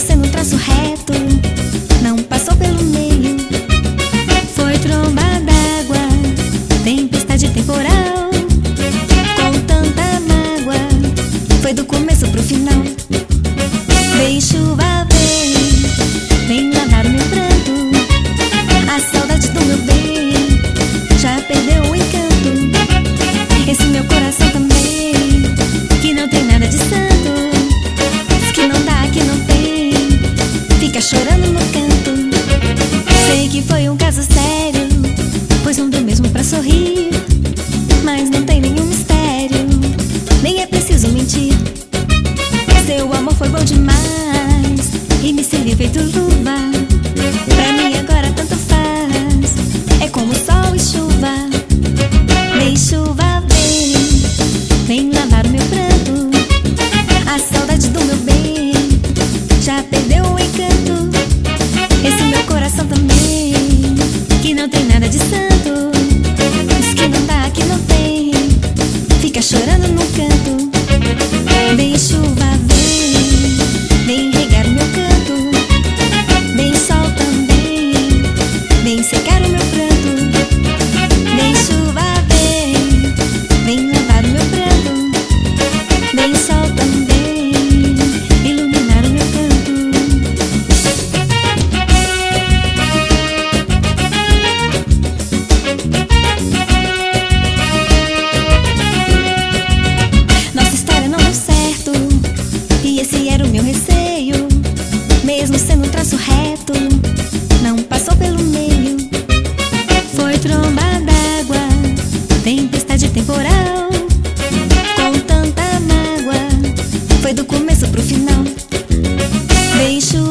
sendo um traço reto, não passou pelo meio. Foi tromba d'água, tempestade temporal, com tanta mágoa, foi do começo pro final. Vem chuva, vem lavar o meu pranto. A saudade do meu bem já perdeu o encanto. Esse meu coração também, que não tem nada de santo, diz que não dá, que não tem, fica chorando no canto. Sei que foi um caso sério, pois não deu mesmo pra sorrir, mas não tem nenhum mistério, nem é preciso mentir. Seu amor foi bom demais e me serviu feito luva. Pra mim agora tanto faz, é como sol e chuva. Vem chuva, vem lavar o meu pranto. A saudade do meu bem já perdeu o encanto. Esse meu coração também, que não tem nada de santo, diz que não dá, que não tem, fica chorando no canto. Vem chuva, vem regar o meu canto. Vem sol também, vem secar o meu pranto. Vem chuva, vem lavar o meu pranto. Vem sol também, iluminar o meu canto. Nossa história não deu certo, e esse era o meu receio. Mesmo sendo um traço reto, não passou pelo meio. Foi tromba d'água, tempestade temporal, com tanta mágoa, foi do começo pro final. Vem chuva,